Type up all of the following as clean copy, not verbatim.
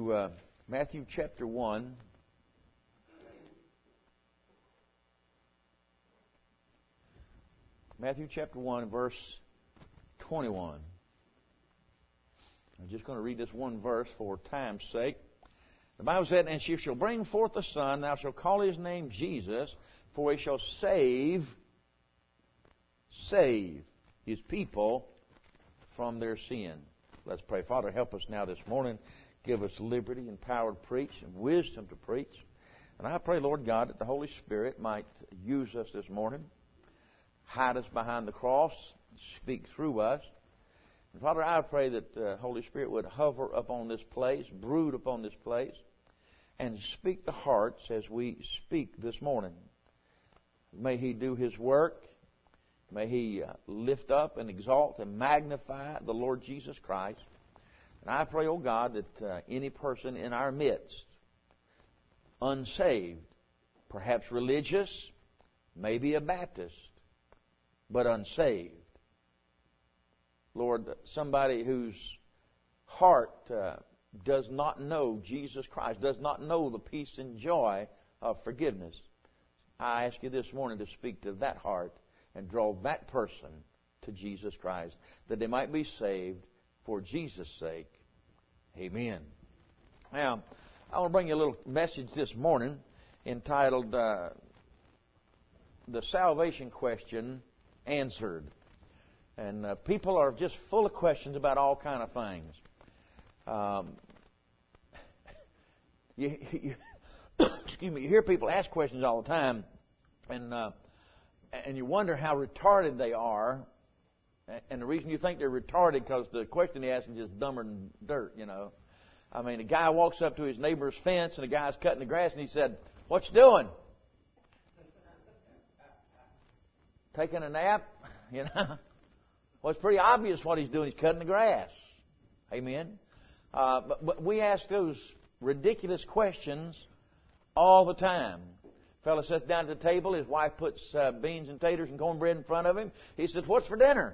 to Matthew chapter 1. Matthew chapter 1, verse 21. I'm just going to read this one verse for time's sake. The Bible said, "And she shall bring forth a son, thou shalt call his name Jesus, for he shall save his people from their sin." Let's pray. Father, help us now this morning. Give us liberty and power to preach and wisdom to preach. And I pray, Lord God, that the Holy Spirit might use us this morning, hide us behind the cross, speak through us. And Father, I pray that the Holy Spirit would hover upon this place, brood upon this place, and speak to hearts as we speak this morning. May He do His work. May He lift up and exalt and magnify the Lord Jesus Christ. And I pray, oh God, that any person in our midst, unsaved, perhaps religious, maybe a Baptist, but unsaved, Lord, somebody whose heart does not know Jesus Christ, does not know the peace and joy of forgiveness, I ask you this morning to speak to that heart and draw that person to Jesus Christ, that they might be saved for Jesus' sake. Amen. Now, I want to bring you a little message this morning entitled The Salvation Question Answered. And people are just full of questions about all kind of things. Excuse me. You hear people ask questions all the time, and you wonder how retarded they are. And the reason you think they're retarded because the question they ask is just dumber than dirt, you know. I mean, a guy walks up to his neighbor's fence, and the guy's cutting the grass, and he said, "What you doing?" "Taking a nap?" You know. Well, it's pretty obvious what he's doing. He's cutting the grass. Amen. But we ask those ridiculous questions all the time. Fellow sits down at the table. His wife puts beans and taters and cornbread in front of him. He says, "What's for dinner?"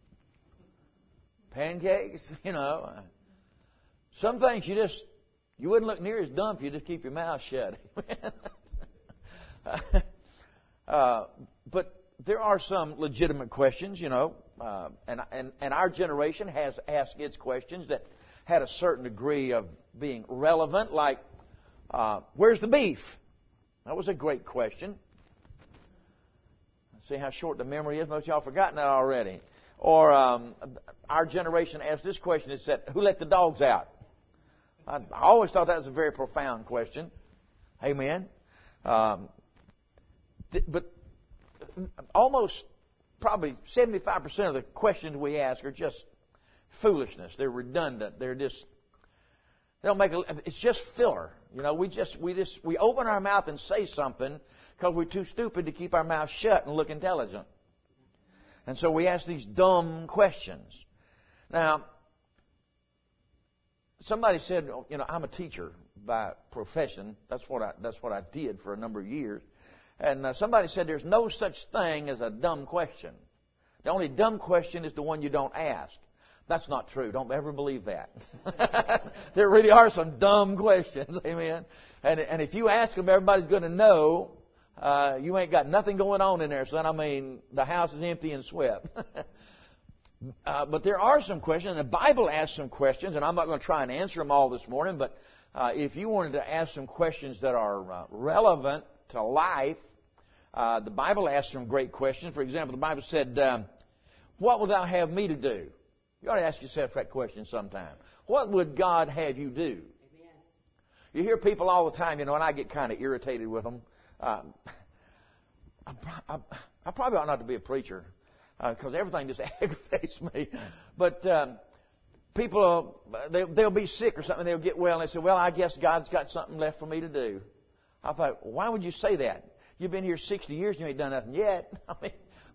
"Pancakes." You know. Some things you wouldn't look near as dumb if you just keep your mouth shut. But there are some legitimate questions, you know, and our generation has asked its questions that had a certain degree of being relevant, like, where's the beef? That was a great question. See how short the memory is? Most of y'all have forgotten that already. Or our generation asked this question. It said, who let the dogs out? I always thought that was a very profound question. Amen. But almost probably 75% of the questions we ask are just foolishness. They're redundant. They don't make it's just filler. You know, we open our mouth and say something because we're too stupid to keep our mouth shut and look intelligent. And so we ask these dumb questions. Now, somebody said, you know, I'm a teacher by profession. That's what I did for a number of years. And somebody said there's no such thing as a dumb question. The only dumb question is the one you don't ask. That's not true. Don't ever believe that. There really are some dumb questions. Amen. And if you ask them, everybody's going to know you ain't got nothing going on in there, son. I mean, the house is empty and swept. But there are some questions. The Bible asks some questions, and I'm not going to try and answer them all this morning, but if you wanted to ask some questions that are relevant to life, the Bible asks some great questions. For example, the Bible said, what would thou have me to do? You ought to ask yourself that question sometime. What would God have you do? Amen. You hear people all the time, you know, and I get kind of irritated with them. I probably ought not to be a preacher because everything just aggravates me. But people, they'll be sick or something, they'll get well, and they say, well, I guess God's got something left for me to do. I thought, why would you say that? You've been here 60 years and you ain't done nothing yet. I mean,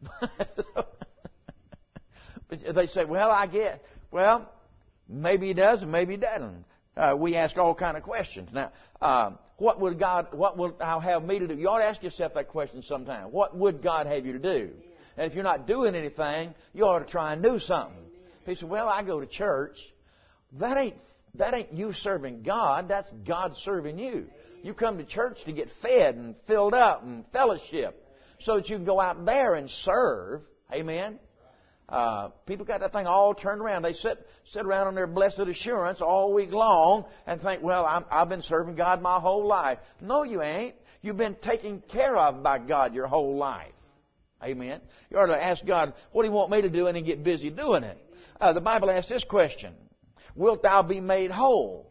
they say, well, I guess. Well, maybe He does and maybe He doesn't. We ask all kind of questions. Now, what would I have me to do? You ought to ask yourself that question sometime. What would God have you to do? And if you're not doing anything, you ought to try and do something. He said, well, I go to church. That ain't that ain't you serving God. That's God serving you. You come to church to get fed and filled up and fellowship so that you can go out there and serve. Amen. People got that thing all turned around. They sit around on their blessed assurance all week long and think, well, I've been serving God my whole life. No, you ain't. You've been taken care of by God your whole life. Amen. You ought to ask God, what do you want me to do, and then get busy doing it. The Bible asks this question: wilt thou be made whole?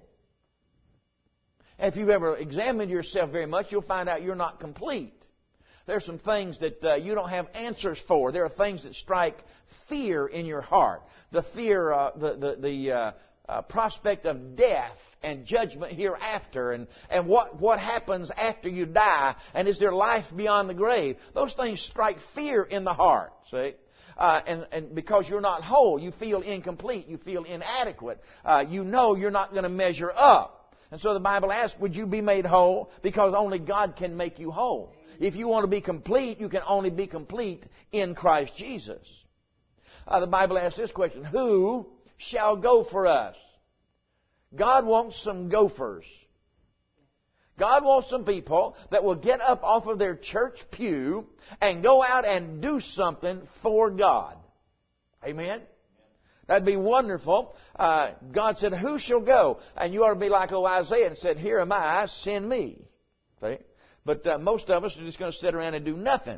If you've ever examined yourself very much, you'll find out you're not complete. There's some things that you don't have answers for. There are things that strike fear in your heart. The fear, the prospect of death and judgment hereafter, and what happens after you die, and is there life beyond the grave? Those things strike fear in the heart. See. And because you're not whole, you feel incomplete, you feel inadequate. You know you're not going to measure up. And so the Bible asks, would you be made whole? Because only God can make you whole. If you want to be complete, you can only be complete in Christ Jesus. The Bible asks this question: who shall go for us? God wants some gophers. God wants some people that will get up off of their church pew and go out and do something for God. Amen? That'd be wonderful. God said, who shall go? And you ought to be like Isaiah and said, here am I, send me. See? But most of us are just going to sit around and do nothing.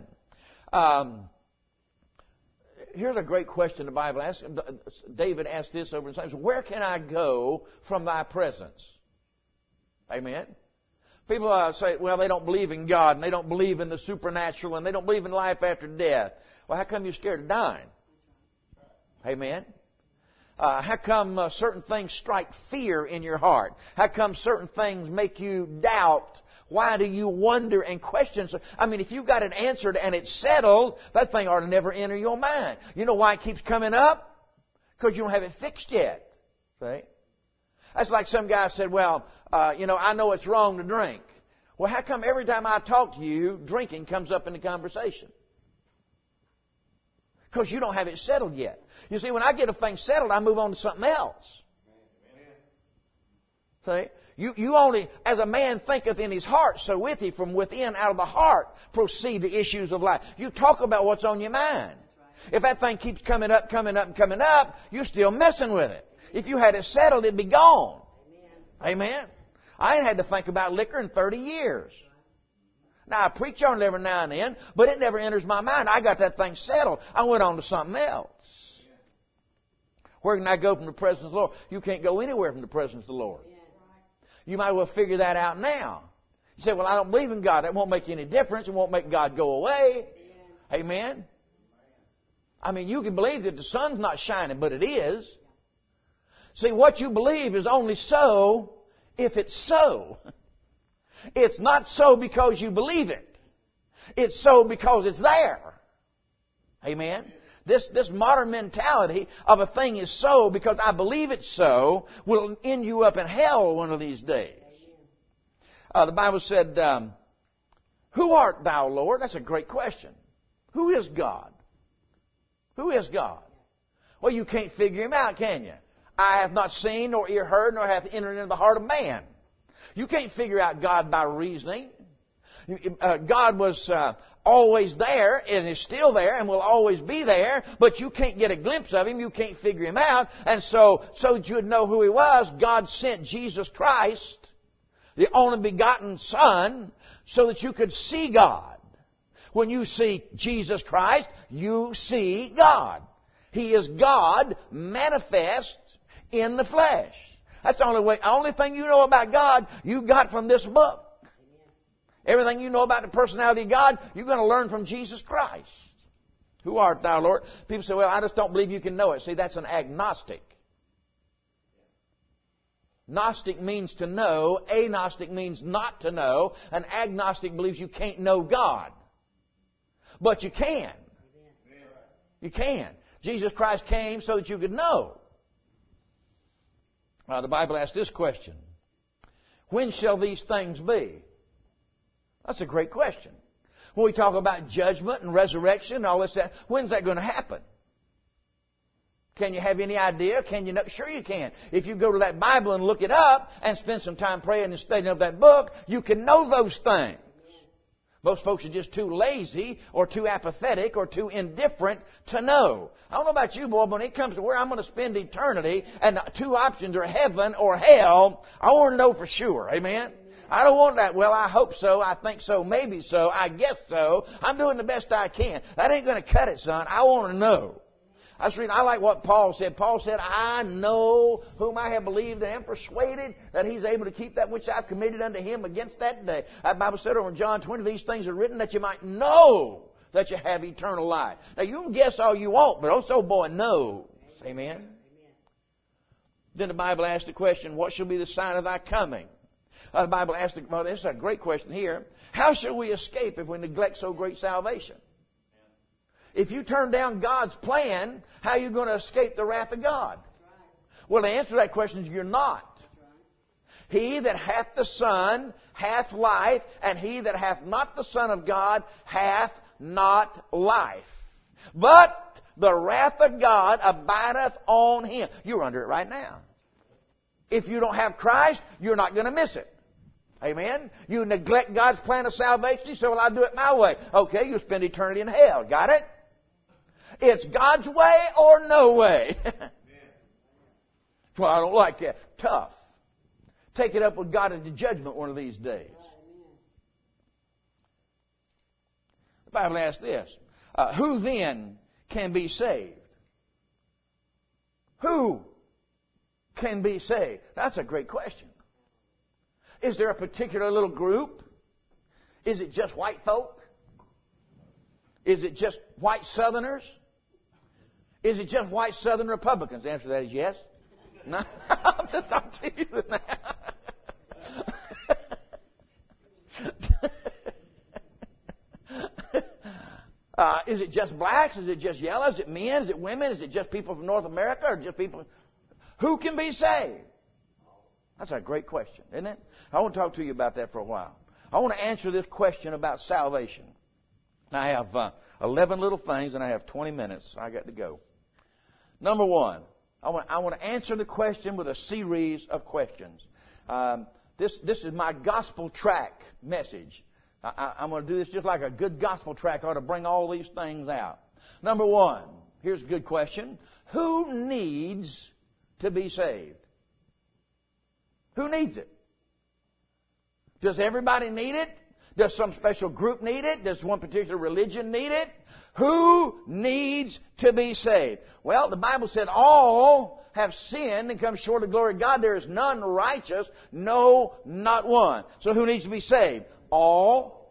Here's a great question the Bible asks. David asked this over in Psalms: where can I go from thy presence? Amen. People say, well, they don't believe in God, and they don't believe in the supernatural, and they don't believe in life after death. Well, how come you're scared of dying? Amen. How come certain things strike fear in your heart? How come certain things make you doubt? Why do you wonder and question? I mean, if you've got it answered and it's settled, that thing ought to never enter your mind. You know why it keeps coming up? Because you don't have it fixed yet. See? That's like some guy said, well, I know it's wrong to drink. Well, how come every time I talk to you, drinking comes up in the conversation? Because you don't have it settled yet. You see, when I get a thing settled, I move on to something else. See? You only, as a man thinketh in his heart, so with he, from within, out of the heart, proceed the issues of life. You talk about what's on your mind. If that thing keeps coming up, you're still messing with it. If you had it settled, it'd be gone. Amen. I ain't had to think about liquor in 30 years. Now, I preach on it every now and then, but it never enters my mind. I got that thing settled. I went on to something else. Where can I go from the presence of the Lord? You can't go anywhere from the presence of the Lord. You might well figure that out now. You say, well, I don't believe in God. That won't make any difference. It won't make God go away. Amen. I mean, you can believe that the sun's not shining, but it is. See, what you believe is only so if it's so. It's not so because you believe it. It's so because it's there. Amen. This modern mentality of a thing is so because I believe it's so will end you up in hell one of these days. The Bible said, who art thou, Lord? That's a great question. Who is God? Who is God? Well, you can't figure Him out, can you? Eye hath not seen, nor ear heard, nor hath entered into the heart of man. You can't figure out God by reasoning. God was always there and is still there and will always be there, but you can't get a glimpse of Him. You can't figure Him out. And so that you would know who He was, God sent Jesus Christ, the only begotten Son, so that you could see God. When you see Jesus Christ, you see God. He is God manifest in the flesh. That's the only thing you know about God you got from this book. Everything you know about the personality of God, you're going to learn from Jesus Christ. Who art thou, Lord? People say, well, I just don't believe you can know it. See, that's an agnostic. Gnostic means to know. Agnostic means not to know. An agnostic believes you can't know God. But you can. You can. Jesus Christ came so that you could know. The Bible asks this question: when shall these things be? That's a great question. When we talk about judgment and resurrection and all this, when's that going to happen? Can you have any idea? Can you know? Sure you can. If you go to that Bible and look it up and spend some time praying and studying of that book, you can know those things. Most folks are just too lazy or too apathetic or too indifferent to know. I don't know about you, boy, but when it comes to where I'm going to spend eternity and the two options are heaven or hell, I want to know for sure. Amen? I don't want that. Well, I hope so. I think so. Maybe so. I guess so. I'm doing the best I can. That ain't going to cut it, son. I want to know. I like what Paul said. Paul said, I know whom I have believed and am persuaded that He's able to keep that which I've committed unto Him against that day. That Bible said over in John 20, these things are written that you might know that you have eternal life. Now, you can guess all you want, but also, boy, knows. Amen? Then the Bible asks the question, what shall be the sign of thy coming? The Bible asks, well, this is a great question here. How shall we escape if we neglect so great salvation? If you turn down God's plan, how are you going to escape the wrath of God? Well, the answer to that question is you're not. He that hath the Son hath life, and he that hath not the Son of God hath not life. But the wrath of God abideth on him. You're under it right now. If you don't have Christ, you're not going to miss it. Amen? You neglect God's plan of salvation, you say, well, I'll do it my way. Okay, you'll spend eternity in hell. Got it? It's God's way or no way. Well, I don't like that. Tough. Take it up with God at the judgment one of these days. The Bible asks this. Who then can be saved? Who can be saved? That's a great question. Is there a particular little group? Is it just white folk? Is it just white Southerners? Is it just white Southern Republicans? The answer to that is yes. No, I'm just not teasing that. Is it just blacks? Is it just yellows? Is it men? Is it women? Is it just people from North America? Or just people? Who can be saved? That's a great question, isn't it? I want to talk to you about that for a while. I want to answer this question about salvation. Now, I have 11 little things, and I have 20 minutes. I got to go. Number one, I want to answer the question with a series of questions. This is my gospel track message. I'm going to do this just like a good gospel track ought to bring all these things out. Number one, here's a good question. Who needs to be saved? Who needs it? Does everybody need it? Does some special group need it? Does one particular religion need it? Who needs to be saved? Well, the Bible said all have sinned and come short of the glory of God. There is none righteous, no, not one. So who needs to be saved? All.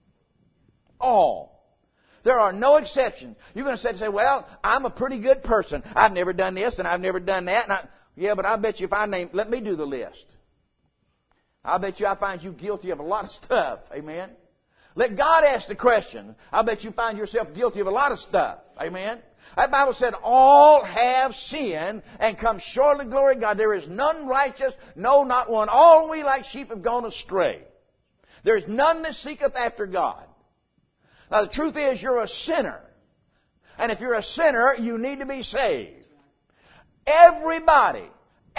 All. There are no exceptions. You're going to say, well, I'm a pretty good person. I've never done this and I've never done that. Yeah, but I bet you if let me do the list. I bet you I find you guilty of a lot of stuff. Amen? Let God ask the question. I bet you find yourself guilty of a lot of stuff. Amen? That Bible said, all have sinned and come short of the glory of God. There is none righteous, no, not one. All we like sheep have gone astray. There is none that seeketh after God. Now the truth is you're a sinner. And if you're a sinner, you need to be saved. Everybody,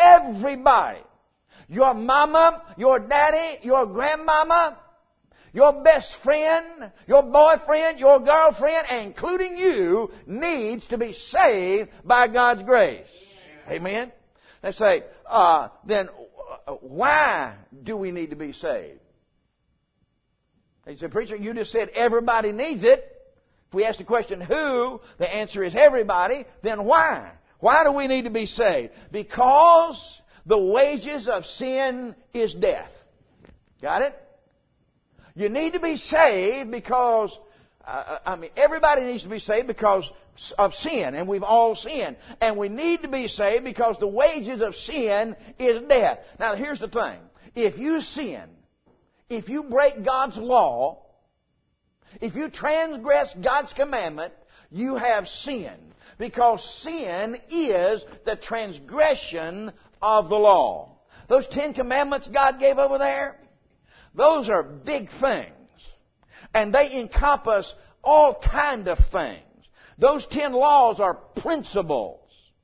your mama, your daddy, your grandmama, your best friend, your boyfriend, your girlfriend, including you, needs to be saved by God's grace. Amen? They say, then why do we need to be saved? They say, preacher, you just said everybody needs it. If we ask the question who, the answer is everybody. Then why? Why do we need to be saved? Because the wages of sin is death. Got it? You need to be saved because, everybody needs to be saved because of sin, and we've all sinned. And we need to be saved because the wages of sin is death. Now, here's the thing. If you sin, if you break God's law, if you transgress God's commandment, you have sinned. Because sin is the transgression of the law. Those 10 commandments God gave over there, those are big things. And they encompass all kind of things. Those 10 laws are principles.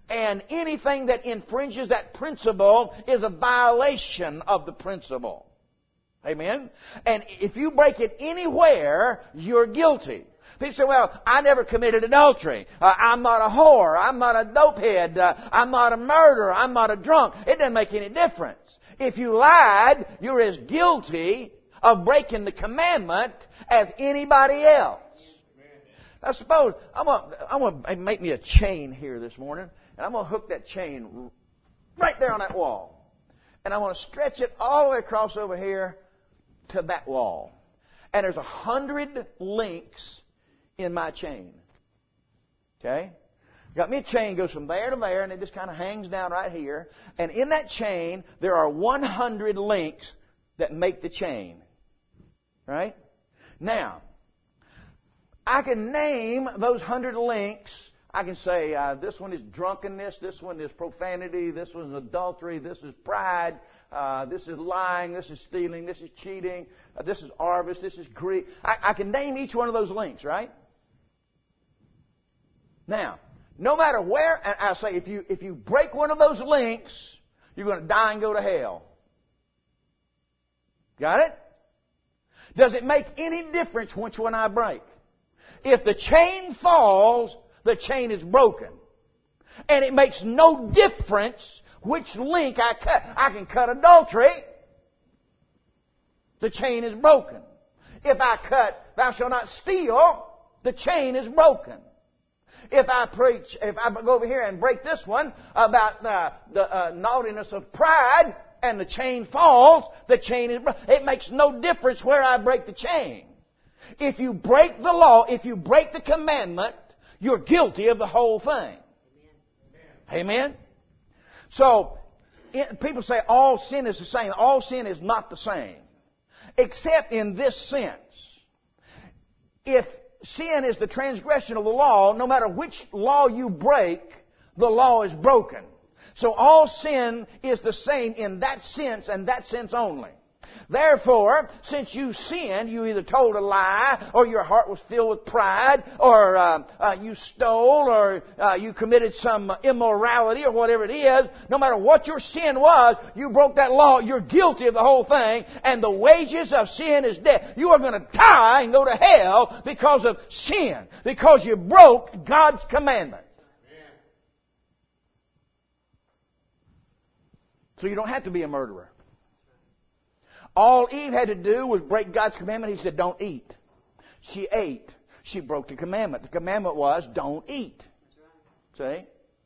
And anything that infringes that principle is a violation of the principle. Amen? And if you break it anywhere, you're guilty. People say, well, I never committed adultery. I'm not a whore. I'm not a dopehead. I'm not a murderer. I'm not a drunk. It doesn't make any difference. If you lied, you're as guilty of breaking the commandment as anybody else. Now suppose, I'm going to make me a chain here this morning, and I'm going to hook that chain right there on that wall. And I want to stretch it all the way across over here to that wall. And there's 100 links in my chain. Okay? Got me a chain, goes from there to there, and it just kind of hangs down right here. And in that chain, there are 100 links that make the chain. Right? Now, I can name those 100 links. I can say, this one is drunkenness, this one is profanity, this one is adultery, this is pride, this is lying, this is stealing, this is cheating, this is avarice, this is greed. I can name each one of those links, right? Now, no matter where, and I say, if you break one of those links, you're going to die and go to hell. Got it? Does it make any difference which one I break? If the chain falls, the chain is broken. And it makes no difference which link I cut. I can cut adultery. The chain is broken. If I cut, thou shalt not steal, the chain is broken. If I go over here and break this one about the naughtiness of pride, and the chain falls, the chain is broken. It makes no difference where I break the chain. If you break the law, if you break the commandment, you're guilty of the whole thing. Amen? So, people say all sin is the same. All sin is not the same. Except in this sense. If sin is the transgression of the law, no matter which law you break, the law is broken. So all sin is the same in that sense and that sense only. Therefore, since you sinned, you either told a lie, or your heart was filled with pride, or you stole, or you committed some immorality, or whatever it is, no matter what your sin was, you broke that law, you're guilty of the whole thing, and the wages of sin is death. You are going to die and go to hell because of sin, because you broke God's commandment. So you don't have to be a murderer. All Eve had to do was break God's commandment. He said, don't eat. She ate. She broke the commandment. The commandment was, don't eat. See?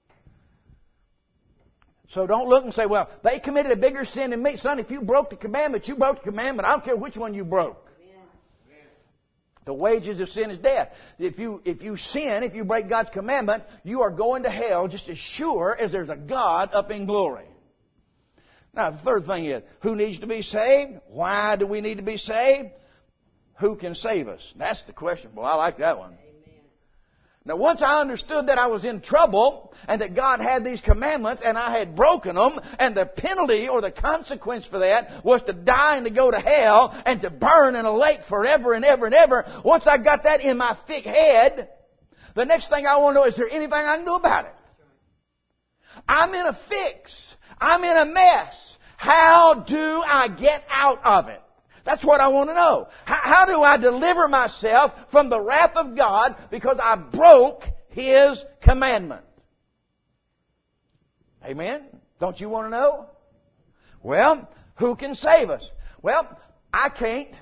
So don't look and say, well, they committed a bigger sin than me. Son, if you broke the commandment, you broke the commandment. I don't care which one you broke. The wages of sin is death. If you sin, if you break God's commandment, you are going to hell just as sure as there's a God up in glory. Now, the third thing is, who needs to be saved? Why do we need to be saved? Who can save us? That's the question. Well, I like that one. Amen. Now, once I understood that I was in trouble and that God had these commandments and I had broken them, and the penalty or the consequence for that was to die and to go to hell and to burn in a lake forever and ever and ever, once I got that in my thick head, the next thing I want to know, is there anything I can do about it? I'm in a fix. I'm in a mess. How do I get out of it? That's what I want to know. How do I deliver myself from the wrath of God because I broke His commandment? Amen? Don't you want to know? Well, who can save us? Well, I can't.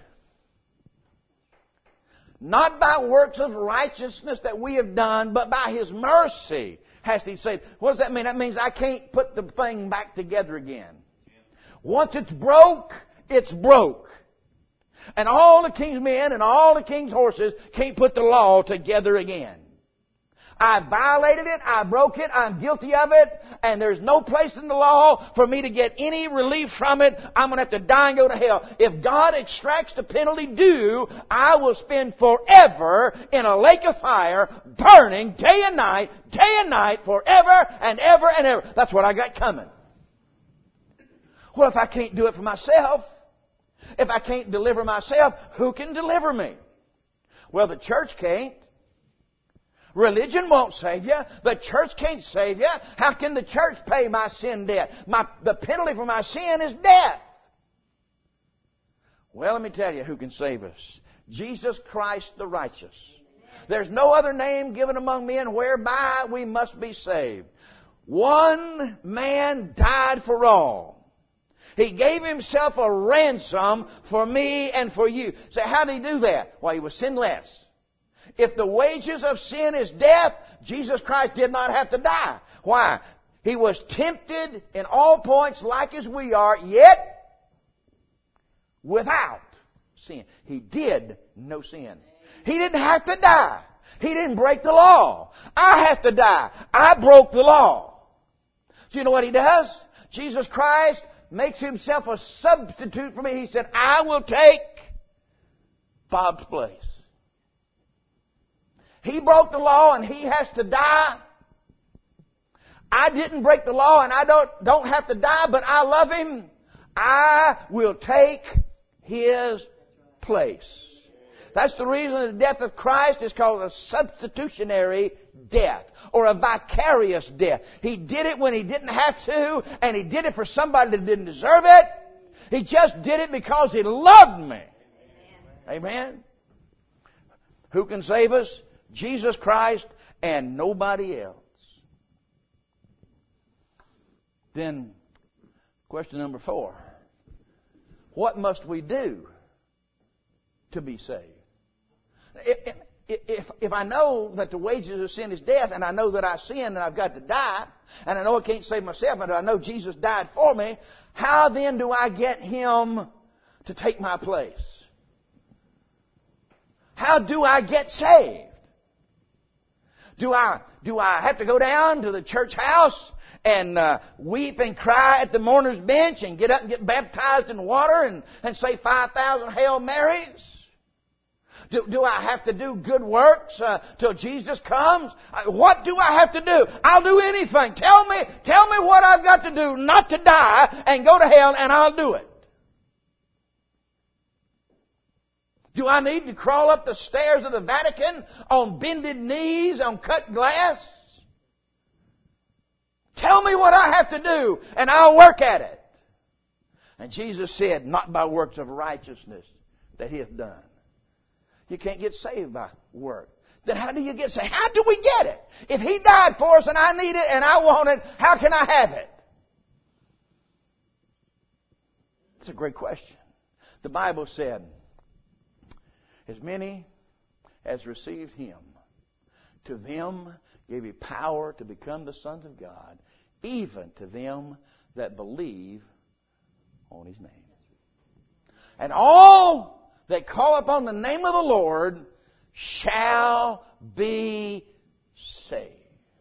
Not by works of righteousness that we have done, but by His mercy has He saved. What does that mean? That means I can't put the thing back together again. Once it's broke, it's broke. And all the king's men and all the king's horses can't put the law together again. I violated it, I broke it, I'm guilty of it, and there's no place in the law for me to get any relief from it. I'm going to have to die and go to hell. If God extracts the penalty due, I will spend forever in a lake of fire, burning day and night, forever and ever and ever. That's what I got coming. Well, if I can't do it for myself, if I can't deliver myself, who can deliver me? Well, the church can't. Religion won't save you. The church can't save you. How can the church pay my sin debt? The penalty for my sin is death. Well, let me tell you who can save us. Jesus Christ the righteous. There's no other name given among men whereby we must be saved. One man died for all. He gave Himself a ransom for me and for you. So how did He do that? Well, He was sinless. If the wages of sin is death, Jesus Christ did not have to die. Why? He was tempted in all points like as we are, yet without sin. He did no sin. He didn't have to die. He didn't break the law. I have to die. I broke the law. So you know what He does? Jesus Christ makes Himself a substitute for me. He said, I will take Bob's place. He broke the law and he has to die. I didn't break the law and I don't have to die, but I love Him. I will take His place. That's the reason the death of Christ is called a substitutionary death or a vicarious death. He did it when He didn't have to, and He did it for somebody that didn't deserve it. He just did it because He loved me. Amen. Who can save us? Jesus Christ and nobody else. Then, question number 4. What must we do to be saved? If I know that the wages of sin is death, and I know that I sin and I've got to die, and I know I can't save myself, and I know Jesus died for me, how then do I get Him to take my place? How do I get saved? Do I have to go down to the church house and weep and cry at the mourner's bench and get up and get baptized in water and say 5,000 Hail Marys? Do I have to do good works till Jesus comes? What do I have to do? I'll do anything. Tell me what I've got to do not to die and go to hell, and I'll do it. Do I need to crawl up the stairs of the Vatican on bended knees, on cut glass? Tell me what I have to do, and I'll work at it. And Jesus said, not by works of righteousness that He hath done. You can't get saved by work. Then how do you get saved? How do we get it? If He died for us and I need it and I want it, how can I have it? It's a great question. The Bible said, as many as received Him, to them gave He power to become the sons of God, even to them that believe on His name. And all that call upon the name of the Lord shall be saved.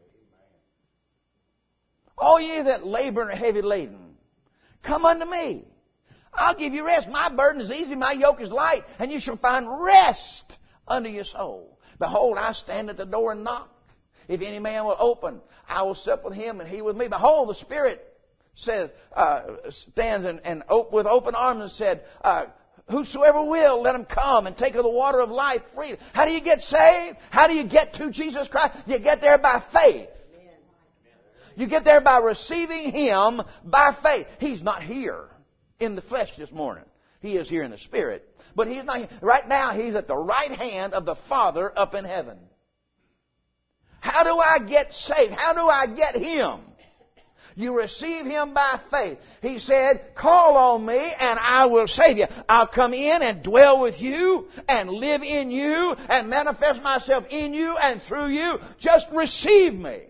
All ye that labor and are heavy laden, come unto me. I'll give you rest. My burden is easy, my yoke is light, and you shall find rest unto your soul. Behold, I stand at the door and knock. If any man will open, I will sup with him and he with me. Behold, the Spirit says, stands and with open arms and said, whosoever will, let him come and take of the water of life freely. How do you get saved? How do you get to Jesus Christ? You get there by faith. You get there by receiving Him by faith. He's not here in the flesh this morning. He is here in the Spirit. But He's not here. Right now, He's at the right hand of the Father up in heaven. How do I get saved? How do I get Him? You receive Him by faith. He said, call on me and I will save you. I'll come in and dwell with you and live in you and manifest myself in you and through you. Just receive me. Amen.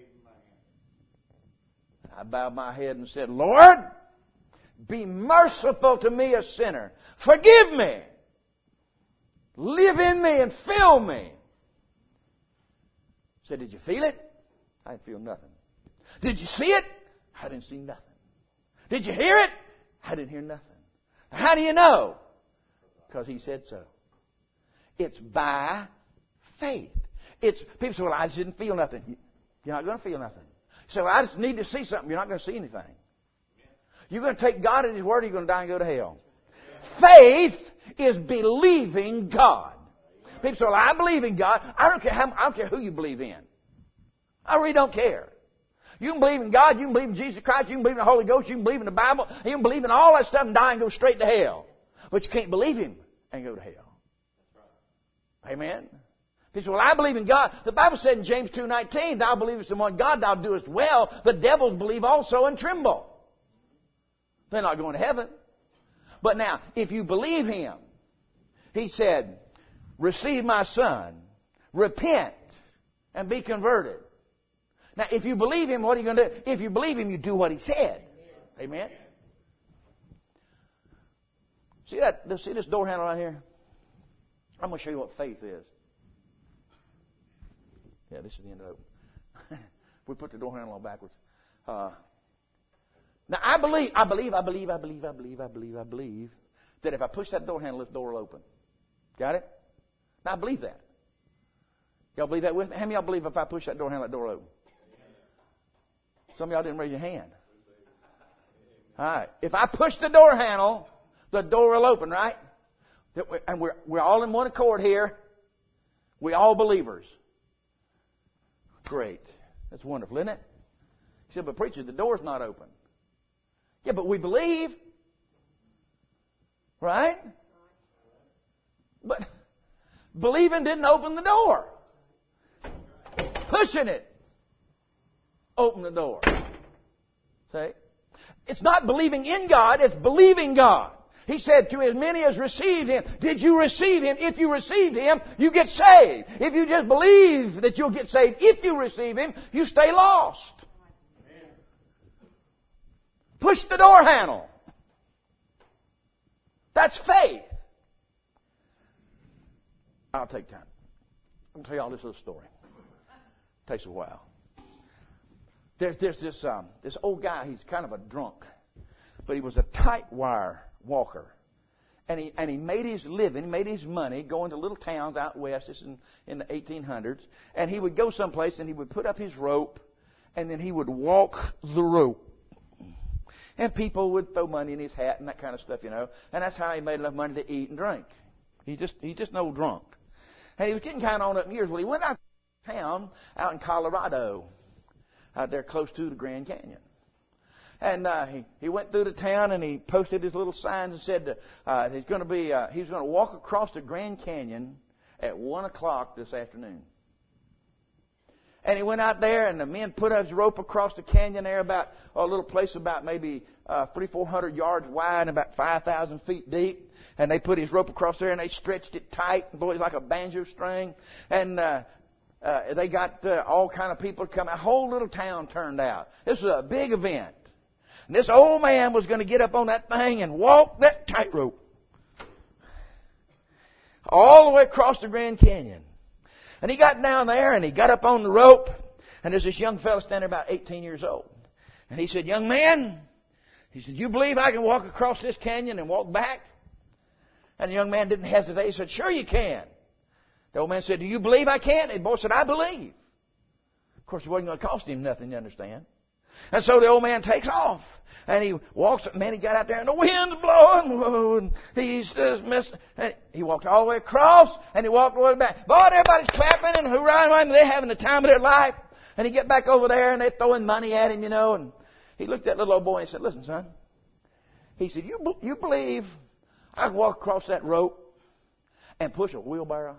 I bowed my head and said, Lord, be merciful to me, a sinner. Forgive me. Live in me and fill me. I said, did you feel it? I didn't feel nothing. Did you see it? I didn't see nothing. Did you hear it? I didn't hear nothing. How do you know? Because He said so. It's by faith. People say, well, I just didn't feel nothing. You're not going to feel nothing. So I just need to see something. You're not going to see anything. You're going to take God at His word, or you're going to die and go to hell. Faith is believing God. People say, well, I believe in God. I don't care who you believe in. I really don't care. You can believe in God, you can believe in Jesus Christ, you can believe in the Holy Ghost, you can believe in the Bible, you can believe in all that stuff and die and go straight to hell. But you can't believe Him and go to hell. Amen? He said, well, I believe in God. The Bible said in James 2:19, thou believest in one God, thou doest well. The devils believe also and tremble. They're not going to heaven. But now, if you believe Him, He said, receive my Son, repent, and be converted. Now, if you believe Him, what are you going to do? If you believe Him, you do what He said. Amen? See this door handle right here? I'm going to show you what faith is. Yeah, this is the end of it. We put the door handle on backwards. Now, I believe that if I push that door handle, this door will open. Got it? Now, I believe that. Y'all believe that with me? How many of y'all believe if I push that door handle, that door will open? Some of y'all didn't raise your hand. All right. If I push the door handle, the door will open, right? And we're all in one accord here. We all believers. Great. That's wonderful, isn't it? He said, but preacher, the door's not open. Yeah, but we believe. Right? But believing didn't open the door. Pushing it opened the door. See? It's not believing in God, it's believing God. He said to as many as received Him, did you receive Him? If you received Him, you get saved. If you just believe that you'll get saved, if you receive Him, you stay lost. Amen. Push the door handle. That's faith. I'll take time. I'll tell you all this little story. It takes a while. There's this old guy. He's kind of a drunk, but he was a tight wire walker, and he made his living, made his money going to little towns out west. This is in the 1800s, and he would go someplace and he would put up his rope, and then he would walk the rope, and people would throw money in his hat and that kind of stuff, and that's how he made enough money to eat and drink. He's just an old drunk, and he was getting kind of on up in years. Well, he went out to town out in Colorado, out there close to the Grand Canyon. And he went through the town and he posted his little signs and said he's going to walk across the Grand Canyon at 1 o'clock this afternoon. And he went out there and the men put his rope across the canyon there about a little place about maybe 300-400 yards wide and about 5,000 feet deep. And they put his rope across there and they stretched it tight, boy, like a banjo string. And they got all kind of people to come out. A whole little town turned out. This was a big event. And this old man was going to get up on that thing and walk that tightrope all the way across the Grand Canyon. And he got down there and he got up on the rope. And there's this young fellow standing about 18 years old. And he said, young man, he said, you believe I can walk across this canyon and walk back? And the young man didn't hesitate. He said, sure you can. The old man said, do you believe I can? And the boy said, I believe. Of course, it wasn't going to cost him nothing, you understand. And so the old man takes off. And he walks, man, he got out there and the wind's blowing. And he's just missing. And he walked all the way across and he walked all the way back. Boy, everybody's clapping and hoorahing. They're having the time of their life. And he get back over there and they're throwing money at him, And he looked at the little old boy and he said, listen, son. He said, you believe I can walk across that rope and push a wheelbarrow?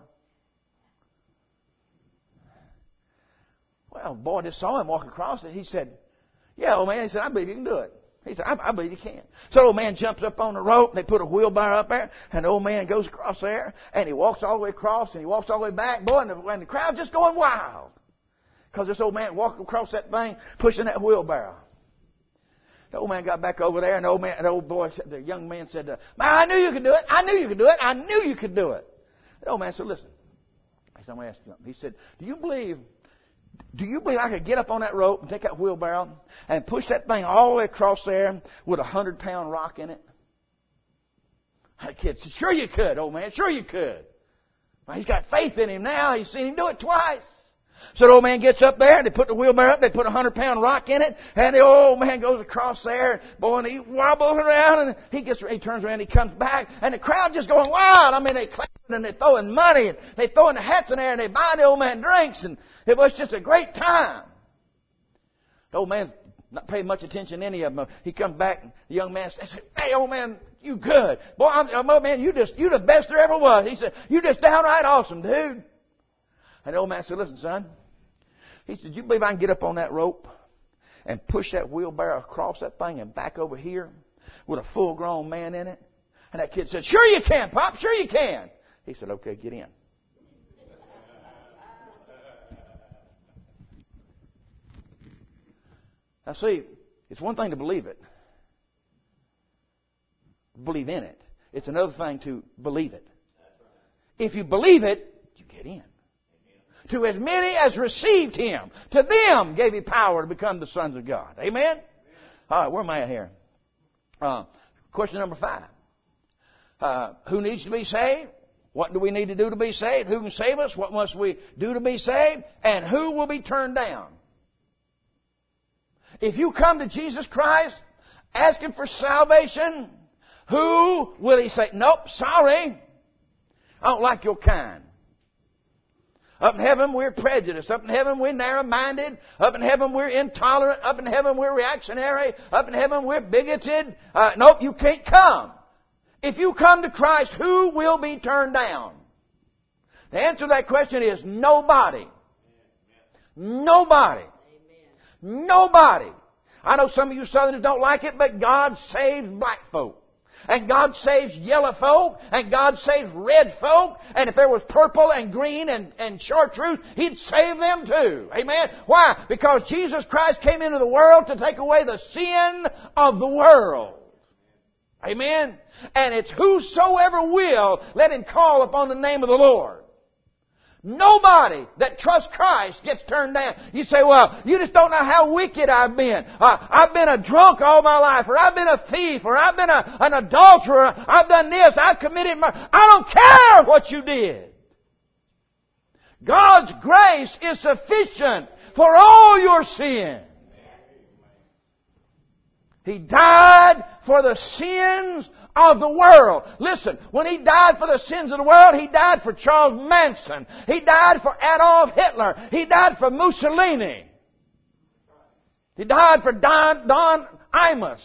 Well, the boy just saw him walk across it. He said, yeah, old man. He said, I believe you can do it. He said, I believe you can. So the old man jumps up on the rope and they put a wheelbarrow up there and the old man goes across there and he walks all the way across and he walks all the way back. Boy, and the crowd's just going wild because this old man walked across that thing pushing that wheelbarrow. The old man got back over there and the young man said, man, I knew you could do it. I knew you could do it. I knew you could do it. The old man said, listen. He said, I'm going to ask you something. He said, do you believe I could get up on that rope and take that wheelbarrow and push that thing all the way across there with a 100-pound rock in it? That kid said, sure you could, old man. Sure you could. Well, he's got faith in him now. He's seen him do it twice. So the old man gets up there, and they put the wheelbarrow up, they put a 100-pound rock in it, and the old man goes across there, and he wobbles around, and he turns around, he comes back, and the crowd just going wild. I mean, they clapping, and they're throwing money, and they're throwing the hats in there, and they buy the old man drinks, and it was just a great time. The old man not paying much attention to any of them. He comes back, and the young man says, "Hey, old man, you good. Boy, old man, you the best there ever was." He said, "You just downright awesome, dude." And the old man said, "Listen, son," he said, "you believe I can get up on that rope and push that wheelbarrow across that thing and back over here with a full-grown man in it?" And that kid said, "Sure you can, Pop, sure you can." He said, "Okay, get in." Now see, it's one thing to believe it. Believe in it. It's another thing to believe it. If you believe it, you get in. To as many as received Him, to them gave He power to become the sons of God. Amen? All right, where am I at here? Question number 5. Who needs to be saved? What do we need to do to be saved? Who can save us? What must we do to be saved? And who will be turned down? If you come to Jesus Christ asking for salvation, who will He say, "Nope, sorry, I don't like your kind"? Up in heaven, we're prejudiced. Up in heaven, we're narrow-minded. Up in heaven, we're intolerant. Up in heaven, we're reactionary. Up in heaven, we're bigoted. Nope, you can't come. If you come to Christ, who will be turned down? The answer to that question is nobody. Nobody. Nobody. I know some of you Southerners don't like it, but God saves black folk. And God saves yellow folk, and God saves red folk, and if there was purple and green and chartreuse, He'd save them too. Amen? Why? Because Jesus Christ came into the world to take away the sin of the world. Amen? And it's whosoever will, let him call upon the name of the Lord. Nobody that trusts Christ gets turned down. You say, "Well, you just don't know how wicked I've been. I've been a drunk all my life, or I've been a thief, or I've been an adulterer. I've done this. I've committed murder." I don't care what you did. God's grace is sufficient for all your sin. He died for the sins of the world. Listen, when He died for the sins of the world, He died for Charles Manson. He died for Adolf Hitler. He died for Mussolini. He died for Don Imus.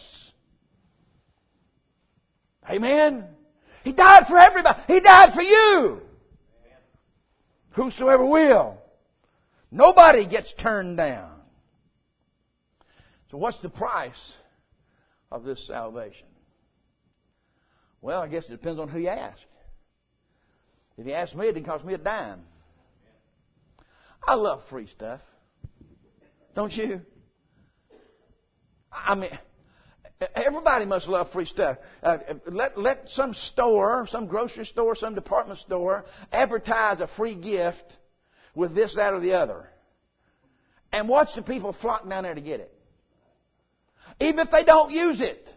Amen? He died for everybody. He died for you. Whosoever will. Nobody gets turned down. So what's the price of this salvation? Well, I guess it depends on who you ask. If you ask me, it didn't cost me a dime. I love free stuff. Don't you? I mean, everybody must love free stuff. Let some store, some grocery store, some department store advertise a free gift with this, that, or the other. And watch the people flock down there to get it. Even if they don't use it.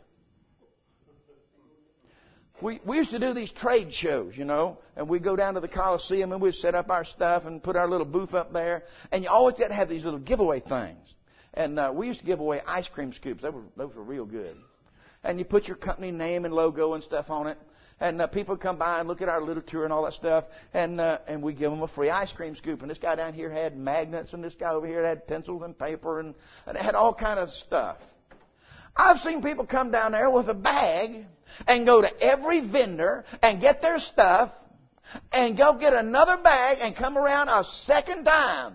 We used to do these trade shows, you know, and we'd go down to the Coliseum and we'd set up our stuff and put our little booth up there. And you always got to have these little giveaway things. And we used to give away ice cream scoops. Those were real good. And you put your company name and logo and stuff on it. And people come by and look at our literature and all that stuff. And we give them a free ice cream scoop. And this guy down here had magnets, and this guy over here had pencils and paper, and it had all kind of stuff. I've seen people come down there with a bag and go to every vendor and get their stuff and go get another bag and come around a second time.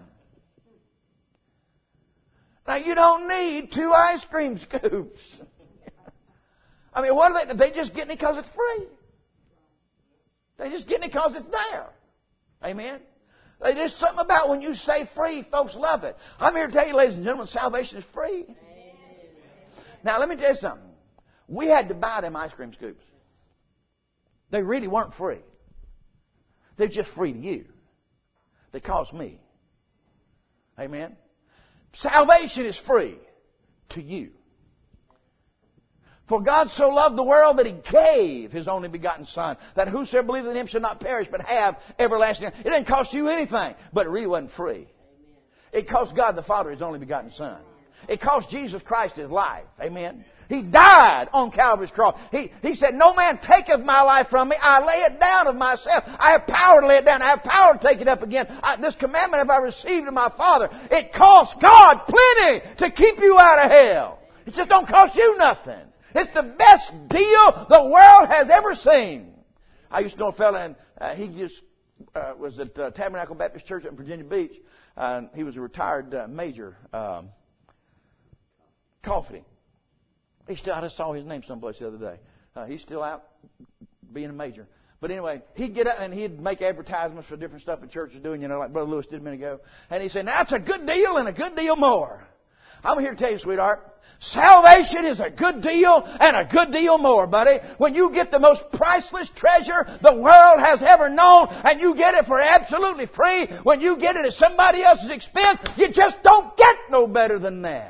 Now, you don't need 2 ice cream scoops. I mean, what are they? They just getting it because it's free. They just getting it because it's there. Amen? There's something about when you say free, folks love it. I'm here to tell you, ladies and gentlemen, salvation is free. Now, let me tell you something. We had to buy them ice cream scoops. They really weren't free. They're just free to you. They cost me. Amen? Salvation is free to you. For God so loved the world that He gave His only begotten Son, that whosoever believes in Him shall not perish but have everlasting life. It didn't cost you anything, but it really wasn't free. It cost God the Father His only begotten Son. It cost Jesus Christ His life. Amen. He died on Calvary's cross. He said, no man taketh my life from me. I lay it down of myself. I have power to lay it down. I have power to take it up again. This commandment have I received of my Father. It costs God plenty to keep you out of hell. It just don't cost you nothing. It's the best deal the world has ever seen. I used to know a fellow, and he just was at Tabernacle Baptist Church in Virginia Beach. He was a retired major, Coffee. I just saw his name someplace the other day. He's still out being a major. But anyway, he'd get up and he'd make advertisements for different stuff the church is doing, like Brother Lewis did a minute ago. And he said, now it's a good deal and a good deal more. I'm here to tell you, sweetheart, salvation is a good deal and a good deal more, buddy. When you get the most priceless treasure the world has ever known and you get it for absolutely free, when you get it at somebody else's expense, you just don't get no better than that.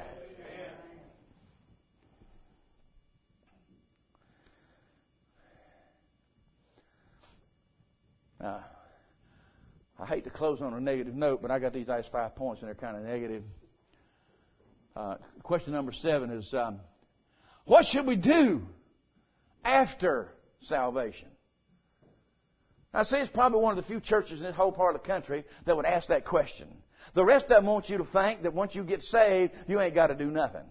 I hate to close on a negative note, but I got these last 5 points and they're kind of negative. Question number 7 is, what should we do after salvation? Now, see, it's probably one of the few churches in this whole part of the country that would ask that question. The rest of them want you to think that once you get saved, you ain't got to do nothing.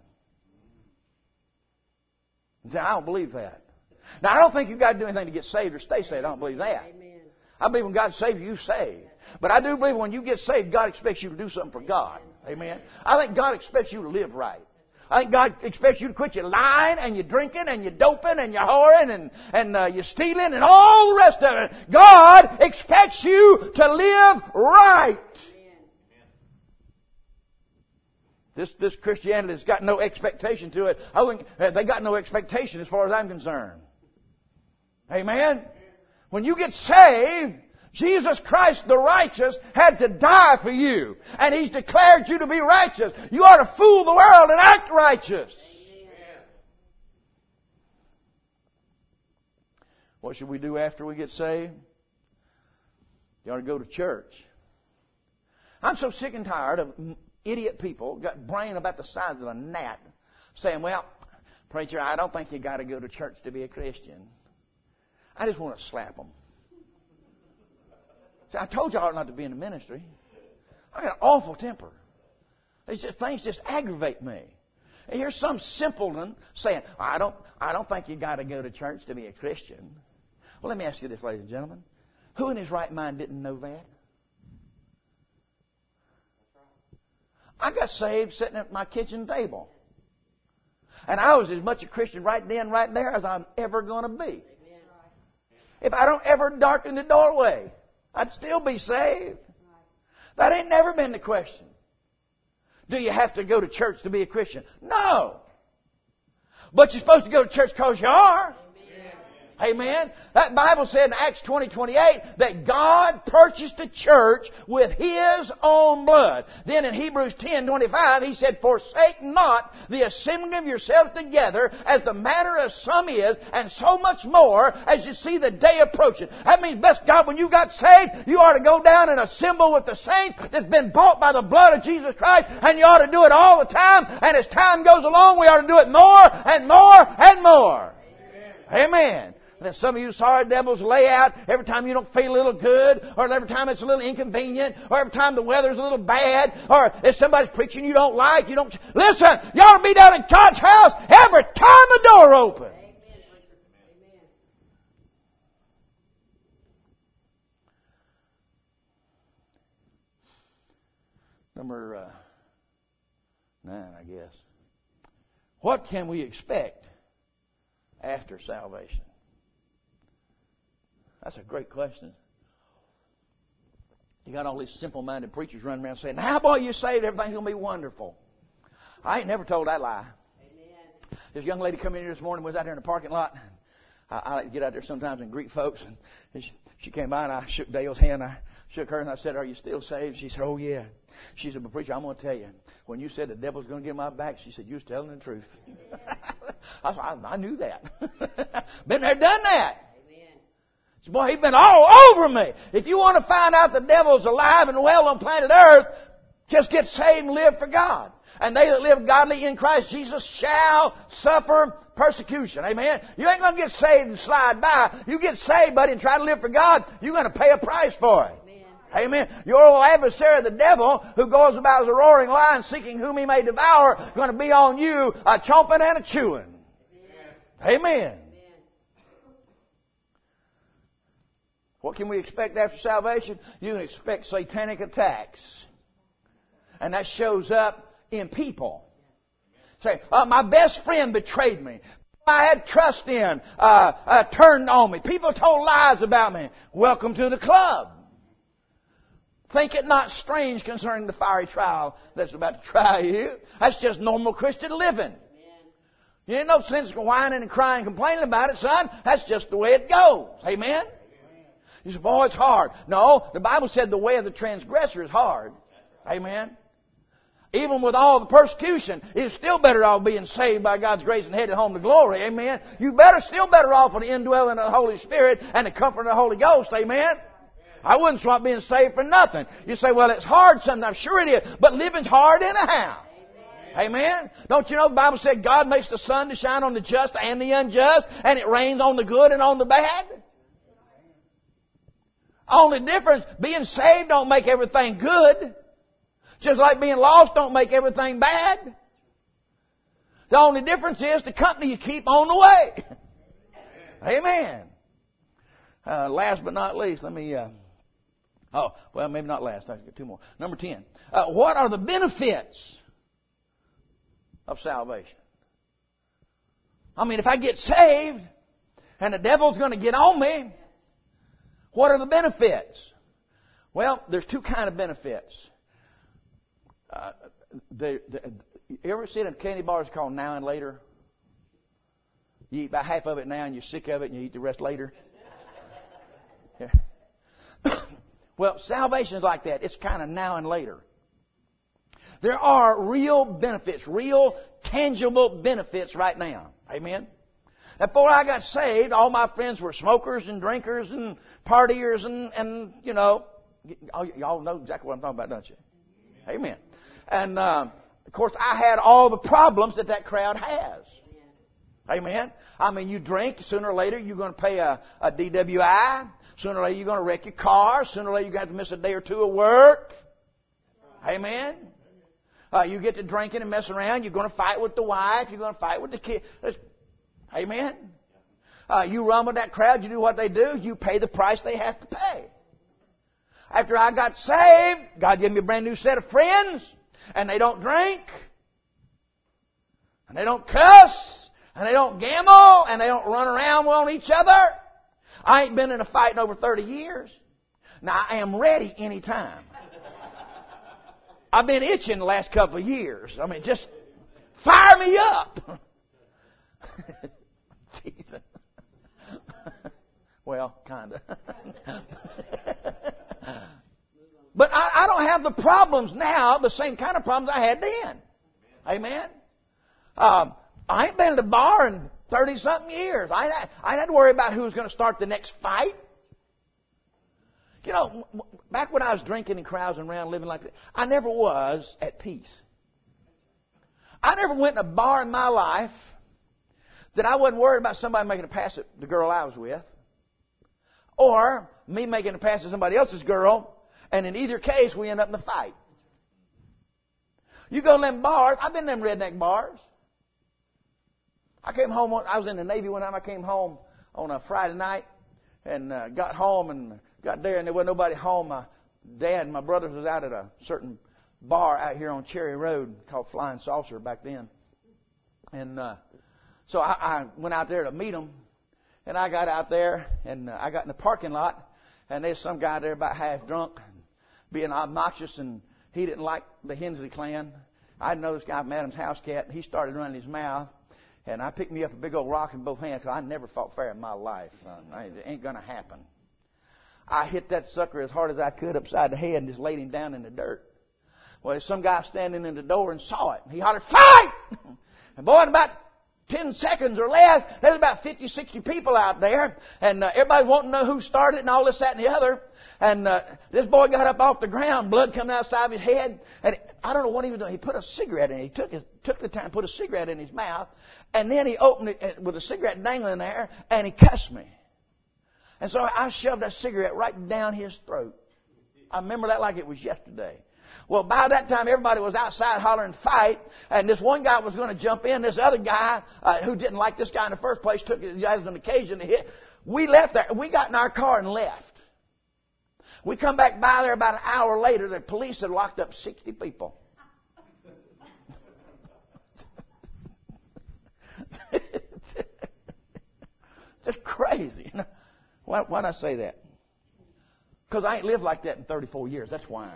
And say, I don't believe that. Now, I don't think you've got to do anything to get saved or stay saved. I don't believe that. Amen. I believe when God saves you, you're saved. But I do believe when you get saved, God expects you to do something for God. Amen. I think God expects you to live right. I think God expects you to quit your lying and your drinking and your doping and your whoring and your stealing and all the rest of it. God expects you to live right. This Christianity has got no expectation to it. They got no expectation as far as I'm concerned. Amen. When you get saved, Jesus Christ the righteous had to die for you. And He's declared you to be righteous. You ought to fool the world and act righteous. Amen. What should we do after we get saved? You ought to go to church. I'm so sick and tired of idiot people, got brain about the size of a gnat, saying, well, preacher, I don't think you got to go to church to be a Christian. I just want to slap them. See, I told you I ought not to be in the ministry. I got an awful temper. Things just aggravate me. And here's some simpleton saying, I don't think you got to go to church to be a Christian. Well, let me ask you this, ladies and gentlemen. Who in his right mind didn't know that? I got saved sitting at my kitchen table. And I was as much a Christian right then, right there, as I'm ever going to be. If I don't ever darken the doorway, I'd still be saved. That ain't never been the question. Do you have to go to church to be a Christian? No. But you're supposed to go to church because you are. Amen. That Bible said in Acts 20:28 that God purchased a church with His own blood. Then in Hebrews 10:25 He said, forsake not the assembling of yourselves together as the manner of some is, and so much more as you see the day approaching. That means, bless God, when you got saved, you ought to go down and assemble with the saints that's been bought by the blood of Jesus Christ, and you ought to do it all the time, and as time goes along, we ought to do it more and more and more. Amen. Amen. And then some of you sorry devils lay out every time you don't feel a little good, or every time it's a little inconvenient, or every time the weather's a little bad, or if somebody's preaching you don't like, you don't... Listen, you ought to be down in God's house every time the door opens. Amen. Number 9, I guess. What can we expect after salvation? That's a great question. You got all these simple-minded preachers running around saying, now, boy, you're saved, everything's going to be wonderful. I ain't never told that lie. Amen. This young lady come in here this morning, was out there in the parking lot. I like to get out there sometimes and greet folks. And she came by and I shook Dale's hand. I shook her and I said, are you still saved? She said, oh, yeah. She said, but preacher, I'm going to tell you, when you said the devil's going to get my back, she said, you was telling the truth. I knew that. Been there, done that. Boy, he's been all over me. If you want to find out the devil's alive and well on planet Earth, Just get saved and live for God. And they that live godly in Christ Jesus shall suffer persecution. Amen. You ain't going to get saved and slide by. You get saved, buddy, and try to live for God, you're going to pay a price for it. Amen. Your old adversary, the devil, who goes about as a roaring lion seeking whom he may devour, going to be on you a chomping and a chewing. Amen. What can we expect after salvation? You can expect satanic attacks. And that shows up in people. Say, my best friend betrayed me. I had trust in, turned on me. People told lies about me. Welcome to the club. Think it not strange concerning the fiery trial that's about to try you. That's just normal Christian living. You ain't no sense whining and crying and complaining about it, son. That's just the way it goes. Amen? You say, boy, it's hard. No, the Bible said the way of the transgressor is hard. Amen? Even with all the persecution, it's still better off being saved by God's grace and headed home to glory. Amen? You still better off with the indwelling of the Holy Spirit and the comfort of the Holy Ghost. Amen? I wouldn't swap being saved for nothing. You say, well, it's hard sometimes. Sure it is. But living's hard anyhow. Amen? Don't you know the Bible said God makes the sun to shine on the just and the unjust, and it rains on the good and on the bad? Only difference, being saved don't make everything good. Just like being lost don't make everything bad. The only difference is the company you keep on the way. Amen. Last but not least, let me... maybe not last. I got two more. Number 10. What are the benefits of salvation? I mean, if I get saved and the devil's going to get on me, what are the benefits? Well, there's two kind of benefits. You ever see it in candy bars called Now and Later? You eat about half of it now and you're sick of it and you eat the rest later. Yeah. Well, salvation is like that. It's kind of now and later. There are real benefits, real tangible benefits right now. Amen? Before I got saved, all my friends were smokers and drinkers and partiers and you know, y'all know exactly what I'm talking about, don't you? Amen. And, of course, I had all the problems that crowd has. Amen. I mean, you drink, sooner or later you're going to pay a DWI. Sooner or later you're going to wreck your car. Sooner or later you're going to have to miss a day or two of work. Amen. You get to drinking and messing around. You're going to fight with the wife. You're going to fight with the kids. Amen. You run with that crowd. You do what they do. You pay the price they have to pay. After I got saved, God gave me a brand new set of friends. And they don't drink. And they don't cuss. And they don't gamble. And they don't run around on each other. I ain't been in a fight in over 30 years. Now, I am ready anytime. I've been itching the last couple of years. I mean, just fire me up. Well, kind of. But I don't have the problems now, the same kind of problems I had then. Amen? I ain't been to the bar in 30-something years. I ain't had to worry about who's going to start the next fight. You know, back when I was drinking and carousing around living like that, I never was at peace. I never went in a bar in my life that I wasn't worried about somebody making a pass at the girl I was with. Or me making a pass at somebody else's girl. And in either case, we end up in a fight. You go to them bars. I've been to them redneck bars. I came home. I was in the Navy one time. I came home on a Friday night and got home and got there and there wasn't nobody home. My dad and my brothers was out at a certain bar out here on Cherry Road called Flying Saucer back then. And so I went out there to meet them. And I got out there and I got in the parking lot and there's some guy there about half drunk being obnoxious and he didn't like the Hensley clan. I know this guy from Adam's House Cat and he started running his mouth. And I picked me up a big old rock in both hands because I never fought fair in my life. It ain't going to happen. I hit that sucker as hard as I could upside the head and just laid him down in the dirt. Well, there's some guy standing in the door and saw it. He hollered, "Fight!" And boy, in about 10 seconds or less. There's about 50, 60 people out there. And everybody wanting to know who started and all this, that, and the other. And this boy got up off the ground, blood coming outside of his head. And I don't know what he was doing. He put a cigarette in it. He took the time, put a cigarette in his mouth. And then he opened it with a cigarette dangling there. And he cussed me. And so I shoved that cigarette right down his throat. I remember that like it was yesterday. Well, by that time, everybody was outside hollering fight, and this one guy was going to jump in. This other guy, who didn't like this guy in the first place, took it as an occasion to hit. We left there. We got in our car and left. We come back by there about an hour later. The police had locked up 60 people. Just crazy. Why'd I say that? Because I ain't lived like that in 34 years. That's why.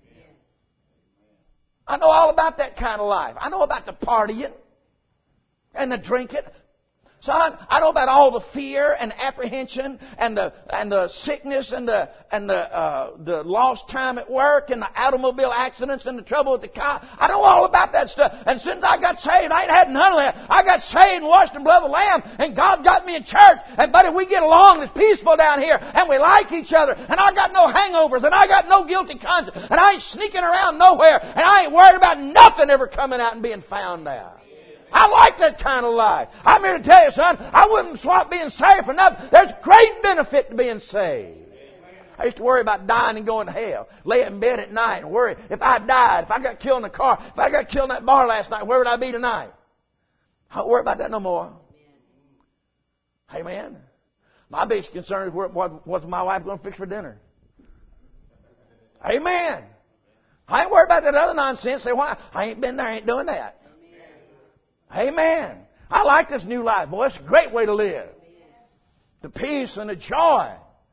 I know all about that kind of life. I know about the partying and the drinking. Son, I know about all the fear and apprehension and the sickness and the lost time at work and the automobile accidents and the trouble with the car. I know all about that stuff. And since I got saved, I ain't had none of that. I got saved and washed in the blood of the Lamb, and God got me in church. And buddy, we get along. It's peaceful down here, and we like each other. And I got no hangovers, and I got no guilty conscience, and I ain't sneaking around nowhere, and I ain't worried about nothing ever coming out and being found out. I like that kind of life. I'm here to tell you, son, I wouldn't swap being saved for nothing. There's great benefit to being saved. I used to worry about dying and going to hell. Lay in bed at night and worry if I died, if I got killed in the car, if I got killed in that bar last night, where would I be tonight? I don't worry about that no more. Amen. My biggest concern is what's my wife going to fix for dinner. Amen. I ain't worried about that other nonsense. Say, why? I ain't been there, I ain't doing that. Amen. I like this new life, boy. It's a great way to live. The peace and the joy.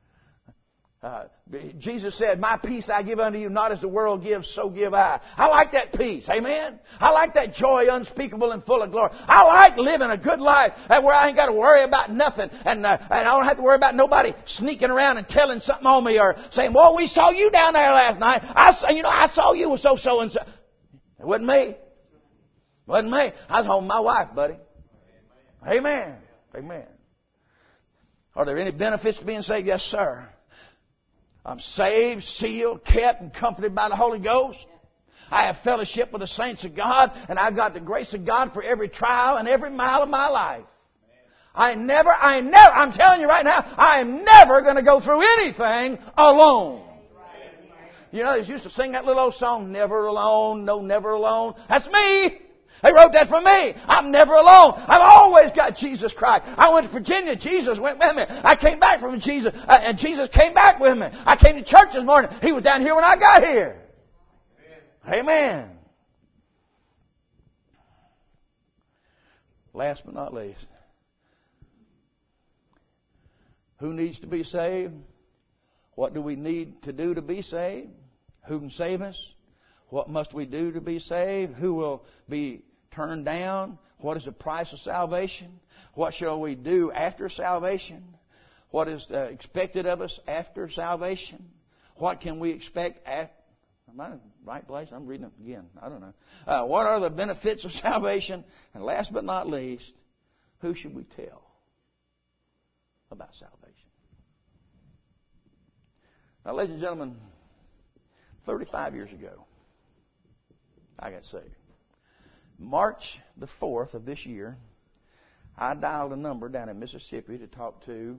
Jesus said, my peace I give unto you, not as the world gives, so give I. I like that peace. Amen. I like that joy unspeakable and full of glory. I like living a good life where I ain't got to worry about nothing. And I don't have to worry about nobody sneaking around and telling something on me or saying, well, we saw you down there last night. I saw you with so and so. It wasn't me. Wasn't me. I was home with my wife, buddy. Amen. Amen. Are there any benefits to being saved? Yes, sir. I'm saved, sealed, kept, and comforted by the Holy Ghost. I have fellowship with the saints of God, and I've got the grace of God for every trial and every mile of my life. I'm telling you right now, I am never going to go through anything alone. You know, they used to sing that little old song, Never Alone, no, never alone. That's me. They wrote that for me. I'm never alone. I've always got Jesus Christ. I went to Virginia. Jesus went with me. I came back from Jesus, and Jesus came back with me. I came to church this morning. He was down here when I got here. Amen. Last but not least, who needs to be saved? What do we need to do to be saved? Who can save us? What must we do to be saved? Who will be turned down? What is the price of salvation? What shall we do after salvation? What is expected of us after salvation? What can we expect after? Am I in the right place? I'm reading it again. I don't know. What are the benefits of salvation? And last but not least, who should we tell about salvation? Now, ladies and gentlemen, 35 years ago, I got saved. March the 4th of this year, I dialed a number down in Mississippi to talk to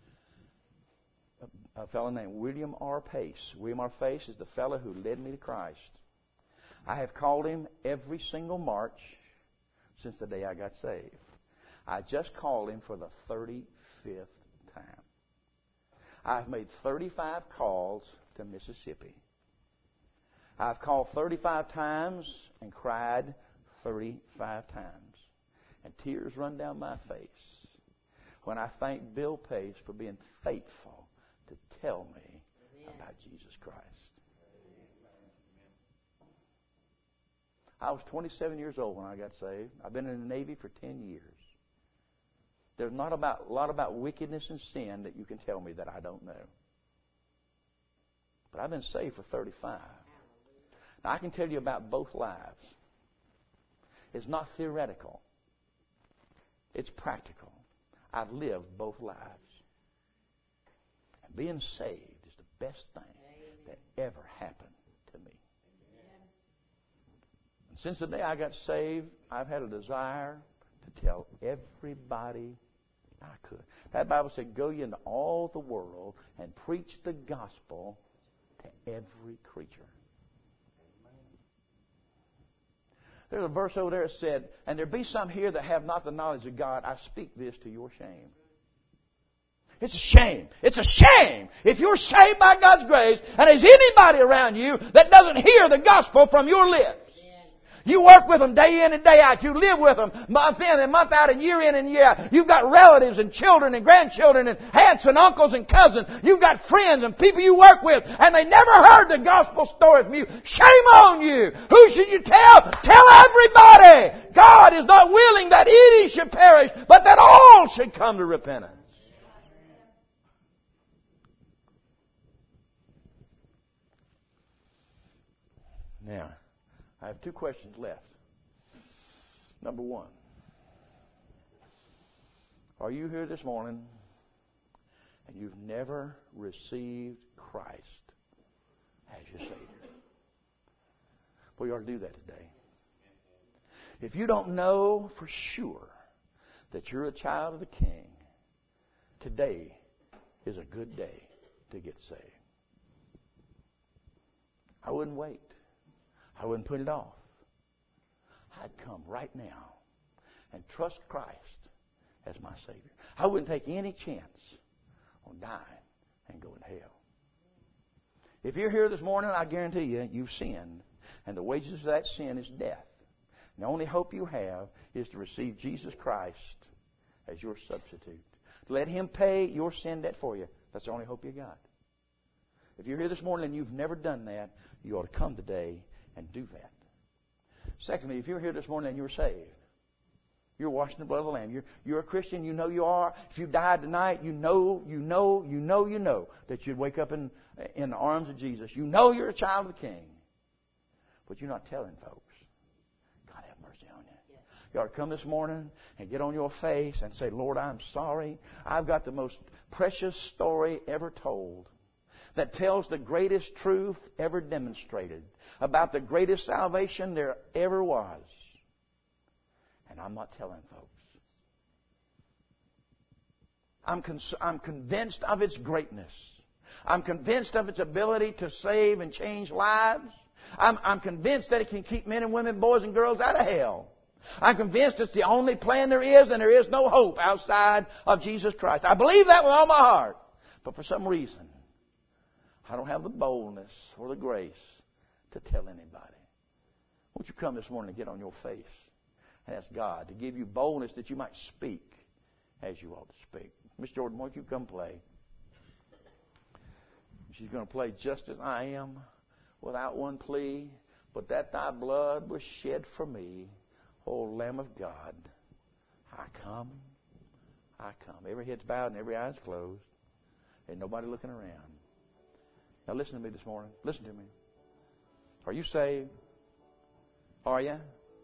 a fellow named William R. Pace. William R. Pace is the fellow who led me to Christ. I have called him every single March since the day I got saved. I just called him for the 35th time. I've made 35 calls to Mississippi. I've called 35 times and cried 35 times. And tears run down my face when I thank Bill Pace for being faithful to tell me about Jesus Christ. I was 27 years old when I got saved. I've been in the Navy for 10 years. There's not a lot about wickedness and sin that you can tell me that I don't know. But I've been saved for 35. Now, I can tell you about both lives. It's not theoretical. It's practical. I've lived both lives. And being saved is the best thing that ever happened to me. And since the day I got saved, I've had a desire to tell everybody I could. That Bible said, go ye into all the world and preach the gospel to every creature. There's a verse over there that said, and there be some here that have not the knowledge of God. I speak this to your shame. It's a shame. It's a shame if you're saved by God's grace and there's anybody around you that doesn't hear the gospel from your lips. You work with them day in and day out. You live with them month in and month out and year in and year out. You've got relatives and children and grandchildren and aunts and uncles and cousins. You've got friends and people you work with and they never heard the gospel story from you. Shame on you. Who should you tell? Tell everybody. God is not willing that any should perish, but that all should come to repentance. Now, I have 2 questions left. Number 1. Are you here this morning and you've never received Christ as your Savior? Well, you ought to do that today. If you don't know for sure that you're a child of the King, today is a good day to get saved. I wouldn't wait. I wouldn't put it off. I'd come right now and trust Christ as my Savior. I wouldn't take any chance on dying and going to hell. If you're here this morning, I guarantee you, you've sinned. And the wages of that sin is death. And the only hope you have is to receive Jesus Christ as your substitute. Let Him pay your sin debt for you. That's the only hope you got. If you're here this morning and you've never done that, you ought to come today and do that. Secondly, if you're here this morning and you're saved, you're washed in the blood of the Lamb, you're a Christian, you know you are. If you died tonight, you know that you'd wake up in the arms of Jesus. You know you're a child of the King. But you're not telling folks. God have mercy on you. Yes. You ought to come this morning and get on your face and say, Lord, I'm sorry. I've got the most precious story ever told that tells the greatest truth ever demonstrated about the greatest salvation there ever was. And I'm not telling folks. I'm convinced of its greatness. I'm convinced of its ability to save and change lives. I'm convinced that it can keep men and women, boys and girls out of hell. I'm convinced it's the only plan there is, and there is no hope outside of Jesus Christ. I believe that with all my heart. But for some reason, I don't have the boldness or the grace to tell anybody. Won't you come this morning and get on your face and ask God to give you boldness that you might speak as you ought to speak. Miss Jordan, won't you come play? She's going to play Just As I Am without one plea, but that thy blood was shed for me, O Lamb of God. I come. Every head's bowed and every eye's closed. Ain't nobody looking around. Now listen to me this morning. Listen to me. Are you saved? Are you?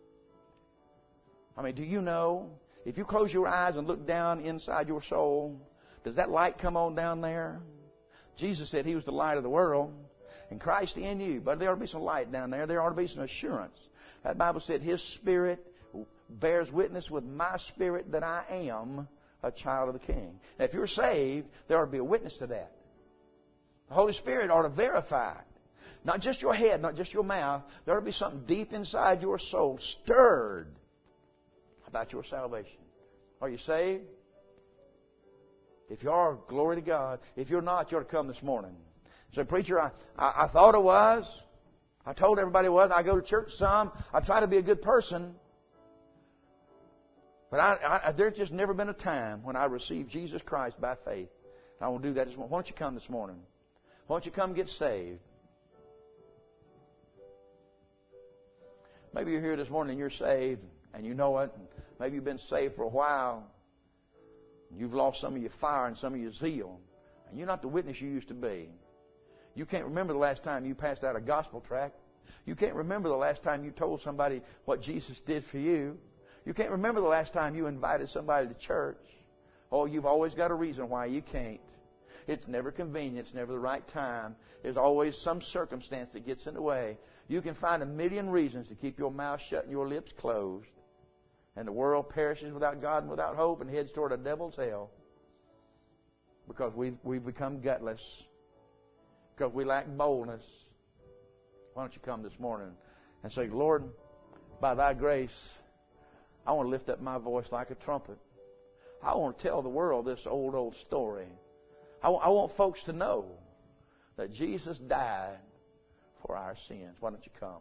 I mean, do you know, if you close your eyes and look down inside your soul, does that light come on down there? Jesus said He was the light of the world, and Christ in you. But there ought to be some light down there. There ought to be some assurance. That Bible said His Spirit bears witness with my spirit that I am a child of the King. Now, if you're saved, there ought to be a witness to that. The Holy Spirit ought to verify it. Not just your head, not just your mouth. There ought to be something deep inside your soul stirred about your salvation. Are you saved? If you are, glory to God. If you're not, you ought to come this morning. Say, preacher, I thought I was. I told everybody I was. I go to church some. I try to be a good person. But there's just never been a time when I received Jesus Christ by faith. And I will do that this morning. Why don't you come this morning? Why don't you come get saved? Maybe you're here this morning and you're saved and you know it. Maybe you've been saved for a while. You've lost some of your fire and some of your zeal. And you're not the witness you used to be. You can't remember the last time you passed out a gospel tract. You can't remember the last time you told somebody what Jesus did for you. You can't remember the last time you invited somebody to church. Oh, you've always got a reason why you can't. It's never convenient. It's never the right time. There's always some circumstance that gets in the way. You can find a million reasons to keep your mouth shut and your lips closed. And the world perishes without God and without hope and heads toward a devil's hell. Because we've become gutless. Because we lack boldness. Why don't you come this morning and say, Lord, by Thy grace, I want to lift up my voice like a trumpet. I want to tell the world this old story. I want folks to know that Jesus died for our sins. Why don't you come?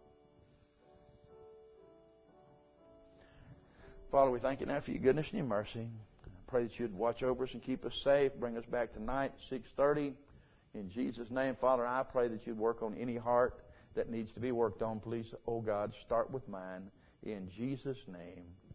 Father, we thank you now for your goodness and your mercy. I pray that you'd watch over us and keep us safe. Bring us back tonight at 6:30. In Jesus' name, Father, I pray that you'd work on any heart that needs to be worked on. Please, oh God, start with mine. In Jesus' name.